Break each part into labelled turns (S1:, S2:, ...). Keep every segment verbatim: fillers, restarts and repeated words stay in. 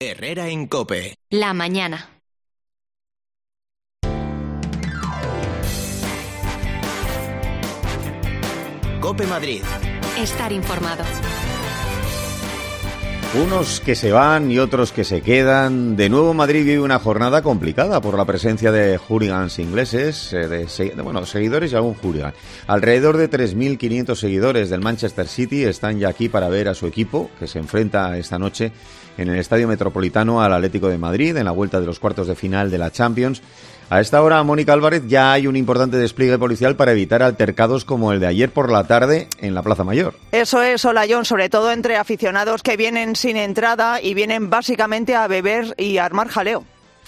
S1: Herrera en COPE.
S2: La mañana.
S1: COPE Madrid.
S2: Estar informado.
S3: Unos que se van y otros que se quedan. De nuevo Madrid vive una jornada complicada por la presencia de hooligans ingleses, de, de bueno, seguidores y algún hooligan. Alrededor de tres mil quinientos seguidores del Manchester City están ya aquí para ver a su equipo, que se enfrenta esta noche en el Estadio Metropolitano al Atlético de Madrid, en la vuelta de los cuartos de final de la Champions. A esta hora, Mónica Álvarez, ya hay un importante despliegue policial para evitar altercados como el de ayer por la tarde en la Plaza Mayor.
S4: Eso es, hola John, sobre todo entre aficionados que vienen sin entrada y vienen básicamente a beber y a armar jaleo.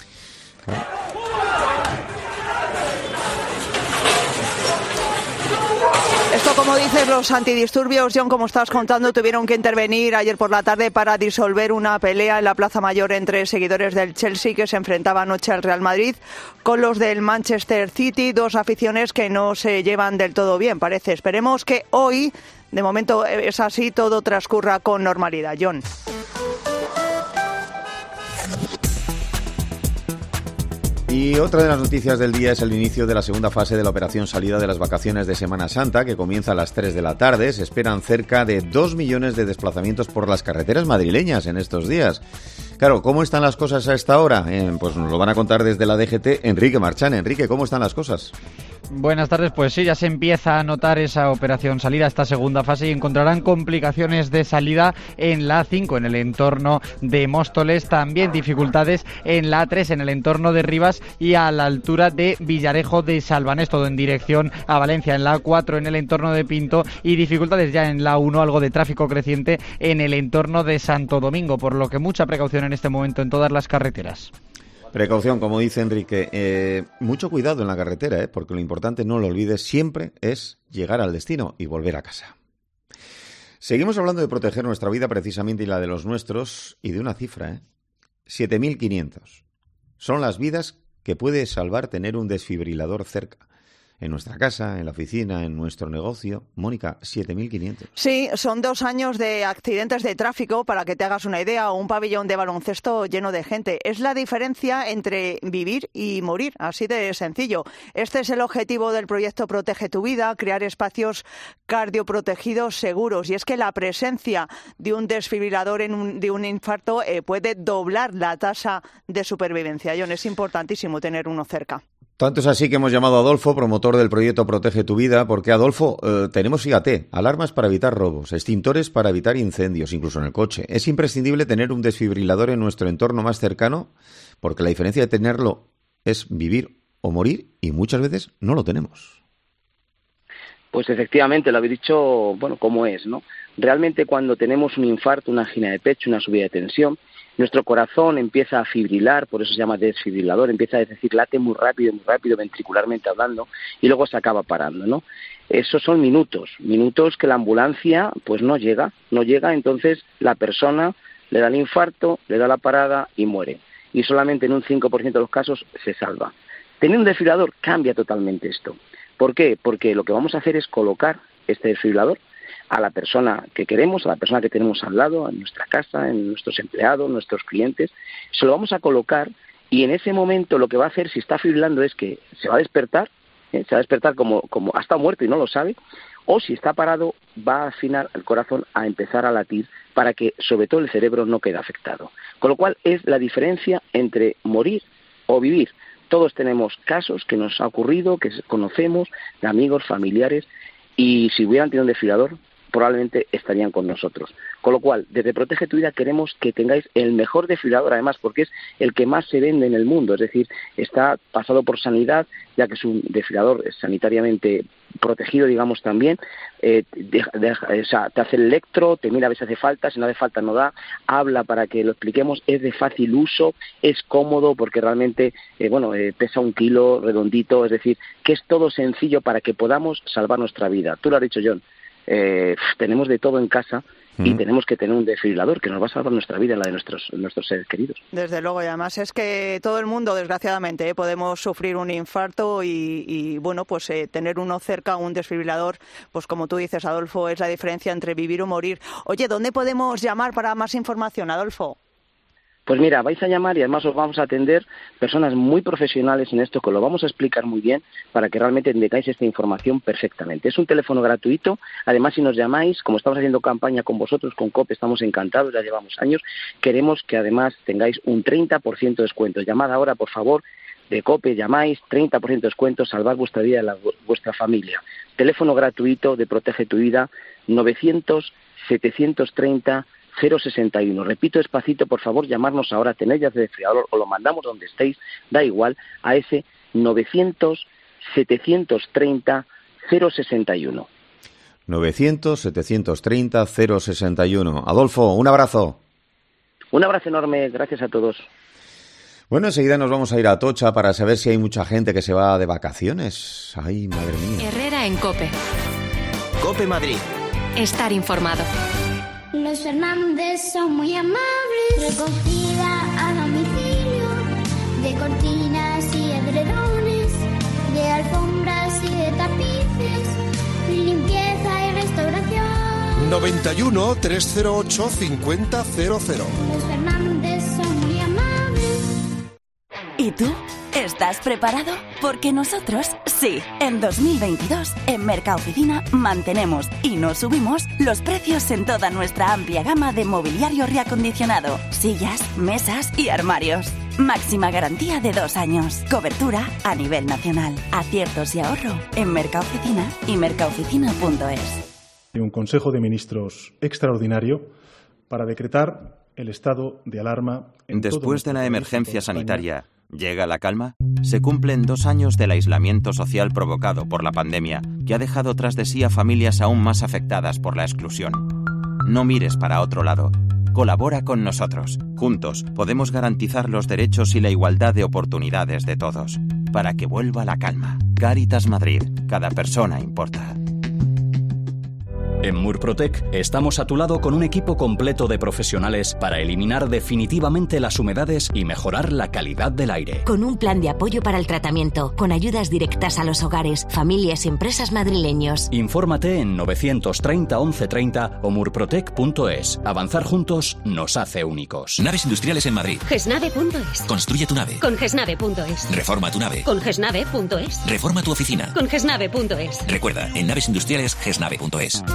S4: Esto, como dices, los antidisturbios, John, como estás contando, tuvieron que intervenir ayer por la tarde para disolver una pelea en la Plaza Mayor entre seguidores del Chelsea, que se enfrentaba anoche al Real Madrid, con los del Manchester City, dos aficiones que no se llevan del todo bien, parece. Esperemos que hoy, de momento es así, todo transcurra con normalidad, John.
S3: Y otra de las noticias del día es el inicio de la segunda fase de la operación salida de las vacaciones de Semana Santa, que comienza a las tres de la tarde. Se esperan cerca de dos millones de desplazamientos por las carreteras madrileñas en estos días. Claro, ¿cómo están las cosas a esta hora? Eh, pues nos lo van a contar desde la D G T Enrique Marchán. Enrique, ¿cómo están las cosas?
S5: Buenas tardes, pues sí, ya se empieza a notar esa operación salida, esta segunda fase, y encontrarán complicaciones de salida en la A cinco, en el entorno de Móstoles, también dificultades en la A tres, en el entorno de Rivas y a la altura de Villarejo de Salvanés, todo en dirección a Valencia, en la A cuatro, en el entorno de Pinto, y dificultades ya en la A uno, algo de tráfico creciente en el entorno de Santo Domingo, por lo que mucha precaución en este momento en todas las carreteras.
S3: Precaución, como dice Enrique. Eh, mucho cuidado en la carretera, eh, porque lo importante, no lo olvides, siempre es llegar al destino y volver a casa. Seguimos hablando de proteger nuestra vida precisamente y la de los nuestros, y de una cifra, ¿eh? siete mil quinientos. Son las vidas que puede salvar tener un desfibrilador cerca. En nuestra casa, en la oficina, en nuestro negocio. Mónica, siete mil quinientos.
S4: Sí, son dos años de accidentes de tráfico, para que te hagas una idea, o un pabellón de baloncesto lleno de gente. Es la diferencia entre vivir y morir, así de sencillo. Este es el objetivo del proyecto Protege tu Vida, crear espacios cardioprotegidos seguros. Y es que la presencia de un desfibrilador en un, de un infarto eh, puede doblar la tasa de supervivencia. John, es importantísimo tener uno cerca.
S3: Tanto es así que hemos llamado a Adolfo, promotor del proyecto Protege tu Vida, porque, Adolfo, eh, tenemos, fíjate, alarmas para evitar robos, extintores para evitar incendios, incluso en el coche. Es imprescindible tener un desfibrilador en nuestro entorno más cercano, porque la diferencia de tenerlo es vivir o morir, y muchas veces no lo tenemos.
S6: Pues efectivamente, lo habéis dicho, bueno, cómo es, ¿no? Realmente, cuando tenemos un infarto, una angina de pecho, una subida de tensión, nuestro corazón empieza a fibrilar, por eso se llama desfibrilador, empieza a decir, late muy rápido, muy rápido, ventricularmente hablando, y luego se acaba parando, ¿no? Esos son minutos, minutos que la ambulancia pues no llega, no llega, entonces la persona le da el infarto, le da la parada y muere. Y solamente en un cinco por ciento de los casos se salva. Tener un desfibrilador cambia totalmente esto. ¿Por qué? Porque lo que vamos a hacer es colocar este desfibrilador a la persona que queremos, a la persona que tenemos al lado, en nuestra casa, en nuestros empleados, nuestros clientes. Se lo vamos a colocar, y en ese momento lo que va a hacer, si está fibrilando, es que se va a despertar, ¿eh? se va a despertar como, como ha estado muerto y no lo sabe, o si está parado, va a afinar el corazón a empezar a latir, para que sobre todo el cerebro no quede afectado. Con lo cual es la diferencia entre morir o vivir. Todos tenemos casos que nos ha ocurrido, que conocemos, de amigos, familiares, y si hubieran tenido un desfibrilador, probablemente estarían con nosotros. Con lo cual, desde Protege tu Vida queremos que tengáis el mejor desfibrilador, además, porque es el que más se vende en el mundo, es decir, está pasado por sanidad, ya que es un desfibrilador sanitariamente protegido, digamos, también, eh, de, de, o sea, te hace el electro, te mira a ver si hace falta, si no hace falta no da, habla para que lo expliquemos, es de fácil uso, es cómodo, porque realmente, eh, bueno, eh, pesa un kilo, redondito, es decir, que es todo sencillo para que podamos salvar nuestra vida. Tú lo has dicho, John. Eh, tenemos de todo en casa, y mm. tenemos que tener un desfibrilador que nos va a salvar nuestra vida y la de nuestros, nuestros seres queridos.
S4: Desde luego, y además es que todo el mundo, desgraciadamente, ¿eh? podemos sufrir un infarto y, y bueno, pues eh, tener uno cerca, un desfibrilador, pues como tú dices, Adolfo, es la diferencia entre vivir o morir. Oye, ¿dónde podemos llamar para más información, Adolfo?
S6: Pues mira, vais a llamar y además os vamos a atender personas muy profesionales en esto, que lo vamos a explicar muy bien para que realmente tengáis esta información perfectamente. Es un teléfono gratuito, además si nos llamáis, como estamos haciendo campaña con vosotros, con COPE, estamos encantados, ya llevamos años, queremos que además tengáis un treinta por ciento de descuento. Llamad ahora, por favor, de COPE, llamáis, treinta por ciento de descuento, salvar vuestra vida y la de vuestra familia. Teléfono gratuito de Protege tu Vida, novecientos, setecientos treinta, cero sesenta y uno. Repito despacito, por favor, llamarnos ahora, tenéis ya de desfibrilador o lo mandamos donde estéis, da igual, a ese novecientos, setecientos treinta, cero sesenta y uno.
S3: novecientos, setecientos treinta, cero sesenta y uno. Adolfo, un abrazo.
S6: Un abrazo enorme, gracias a todos.
S3: Bueno, enseguida nos vamos a ir a Atocha para saber si hay mucha gente que se va de vacaciones. Ay, madre mía.
S2: Herrera en COPE.
S1: COPE Madrid.
S2: Estar informado.
S7: Los Fernández son muy amables. Recogida a domicilio de cortinas y edredones, de alfombras y de tapices, limpieza y restauración.
S8: noventa y uno, trescientos ocho, cincuenta cero cero.
S7: Los Fernández son muy amables.
S9: ¿Y tú? ¿Estás preparado? Porque nosotros, sí. En dos mil veintidós, en Mercaoficina, mantenemos y no subimos los precios en toda nuestra amplia gama de mobiliario reacondicionado, sillas, mesas y armarios. Máxima garantía de dos años. Cobertura a nivel nacional. Aciertos y ahorro en Mercaoficina y mercaoficina punto es.
S10: Un Consejo de Ministros extraordinario para decretar el estado de alarma. En
S11: Después de la emergencia sanitaria, ¿llega la calma? Se cumplen dos años del aislamiento social provocado por la pandemia, que ha dejado tras de sí a familias aún más afectadas por la exclusión. No mires para otro lado. Colabora con nosotros. Juntos podemos garantizar los derechos y la igualdad de oportunidades de todos. Para que vuelva la calma. Cáritas Madrid. Cada persona importa.
S12: En Murprotec estamos a tu lado con un equipo completo de profesionales para eliminar definitivamente las humedades y mejorar la calidad del aire.
S13: Con un plan de apoyo para el tratamiento, con ayudas directas a los hogares, familias y empresas madrileños.
S12: Infórmate en novecientos treinta, once treinta o murprotec punto es. Avanzar juntos nos hace únicos.
S14: Naves industriales en Madrid.
S15: gesnave punto es.
S14: Construye tu nave.
S15: Con gesnave punto es.
S14: Reforma tu nave.
S15: Con gesnave punto es.
S14: Reforma tu oficina.
S15: Con gesnave punto es.
S14: Recuerda, en naves industriales gesnave punto es.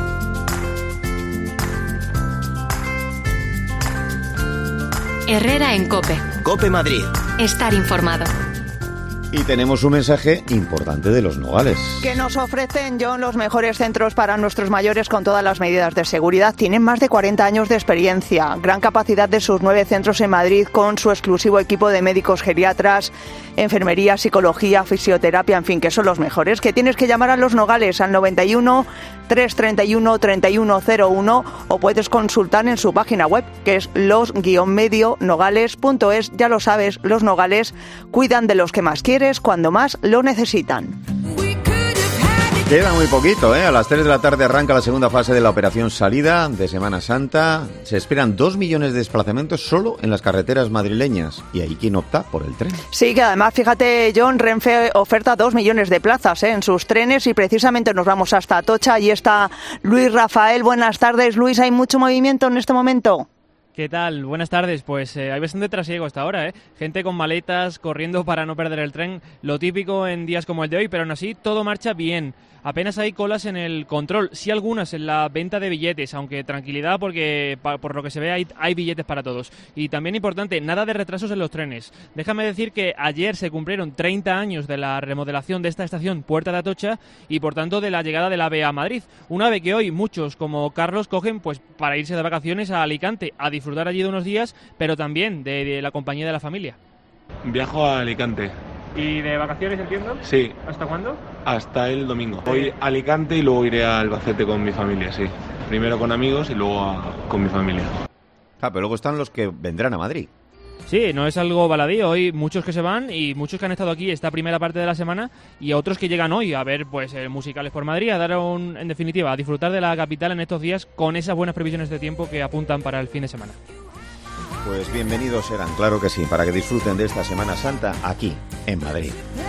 S2: Herrera en COPE.
S1: COPE Madrid.
S2: Estar informado.
S3: Y tenemos un mensaje importante de Los Nogales.
S4: Que nos ofrecen, John, los mejores centros para nuestros mayores con todas las medidas de seguridad. Tienen más de cuarenta años de experiencia, gran capacidad de sus nueve centros en Madrid con su exclusivo equipo de médicos geriatras, enfermería, psicología, fisioterapia, en fin, que son los mejores. Que tienes que llamar a Los Nogales al noventa y uno, trescientos treinta y uno, treinta y uno cero uno o puedes consultar en su página web, que es los guion medio nogales punto es. Ya lo sabes, Los Nogales cuidan de los que más quieren cuando más lo necesitan.
S3: Queda muy poquito, ¿eh? A las tres de la tarde arranca la segunda fase de la operación salida de Semana Santa. Se esperan dos millones de desplazamientos solo en las carreteras madrileñas. Y hay quien opta por el tren.
S4: Sí, que además, fíjate, John, Renfe oferta dos millones de plazas ¿eh? en sus trenes y precisamente nos vamos hasta Atocha. Allí está Luis Rafael. Buenas tardes, Luis. ¿Hay mucho movimiento en este momento?
S16: ¿Qué tal? Buenas tardes. Pues eh, hay bastante trasiego hasta ahora, ¿eh? Gente con maletas, corriendo para no perder el tren. Lo típico en días como el de hoy, pero aún así todo marcha bien. Apenas hay colas en el control, sí algunas en la venta de billetes, aunque tranquilidad porque pa, por lo que se ve hay, hay billetes para todos. Y también importante, nada de retrasos en los trenes. Déjame decir que ayer se cumplieron treinta años de la remodelación de esta estación Puerta de Atocha y por tanto de la llegada del AVE a Madrid. Un AVE que hoy muchos como Carlos cogen pues para irse de vacaciones a Alicante, a disfrutar allí de unos días, pero también de, de la compañía de la familia.
S17: Viajo a Alicante.
S16: ¿Y de vacaciones, entiendo?
S17: Sí.
S16: ¿Hasta cuándo?
S17: Hasta el domingo. Voy a Alicante y luego iré a Albacete con mi familia, sí. Primero con amigos y luego a, con mi familia.
S3: Ah, pero luego están los que vendrán a Madrid.
S16: Sí, no es algo baladí. Hoy muchos que se van y muchos que han estado aquí esta primera parte de la semana y otros que llegan hoy a ver pues eh, musicales por Madrid, a dar un, en definitiva, a disfrutar de la capital en estos días con esas buenas previsiones de tiempo que apuntan para el fin de semana.
S3: Pues bienvenidos serán, claro que sí, para que disfruten de esta Semana Santa aquí, en Madrid.